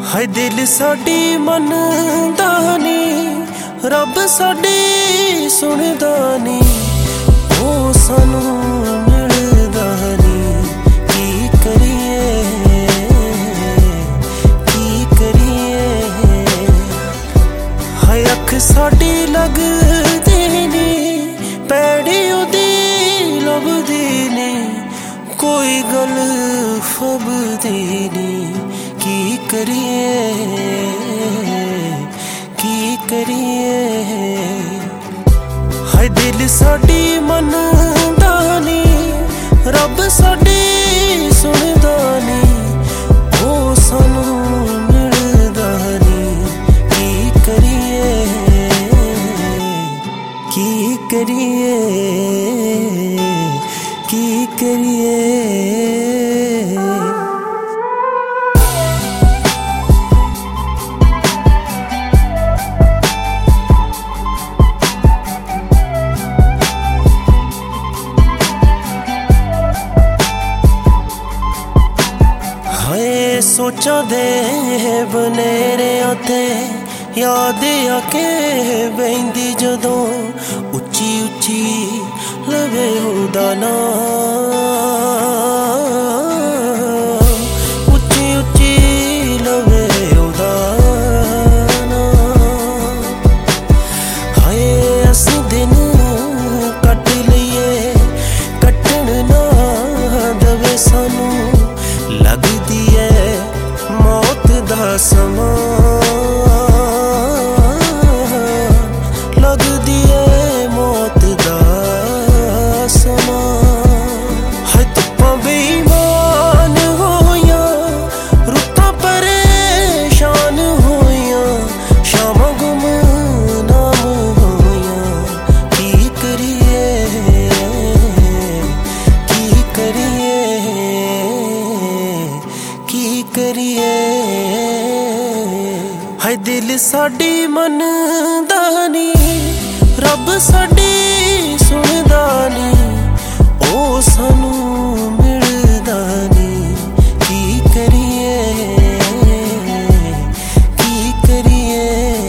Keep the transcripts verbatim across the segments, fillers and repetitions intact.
हाय दिल साडी मनदा नी, रब साडी सुनदा नी, ओ सानू मिलदा नी। की करिए की करिए, हाय अख साडी लगदी नी, पैड़ी उदी लभदी नी, कोई गल फबदी नी। की करिए की करिए, हाय दिल साडी मनदा नी, रब साडी सुनदा नी, ओ सानू मिलदा नी। की करिए की करिए की करिए। सोचा दे बनेरिया ते याद आके बहिंदी जदों, उच्ची उच्ची लवे ओदा नाम, उच्ची उच्ची लवे ओदा नाम। हाय असीं दिन कट लईए, कटण ना दवे सानू, लगदी है मौत दा समा, लगदी है मौत दा समा। हाय धुप्पां बेईमान होइयां, रुत्तां परेशान होइयां, शामां गुमनाम होइयां। की करिए की करिए की करिए, हाय दिल साडी मनदा नी, रब साडी सुनदा नी, ओ सानू मिलदा नी। की करिए की करिए।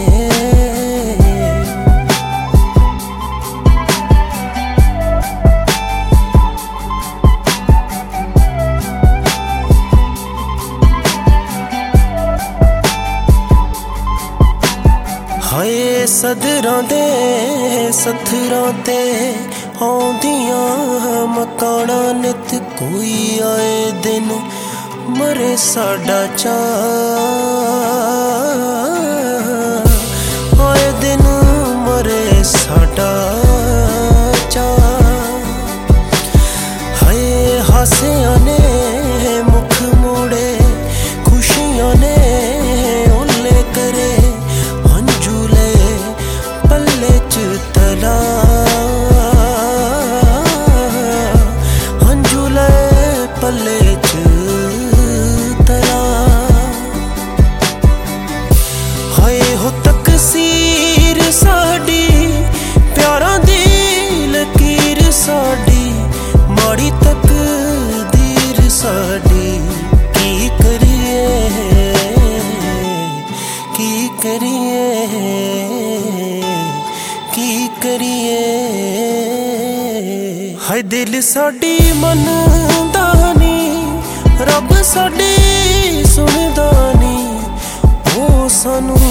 हाय सदरां दे सथरां ते आउंदियां मकाना नित, कोई आए दिन मरे साडा चाऽ, आए दिन मरे साडा चाऽ। हाय हासियां ने मुख मोड़े, खुशियां ने ओले करे, तला हंजुले पल्ले च तला। हाय हो तकसीर साडी, प्यारां दी लकीर साडी, माड़ी तकदीर साडी। की करिए की करिए की करिए, हाय दिल साडी मनदा नी, रब साडी सुनदा नी, ओ सानू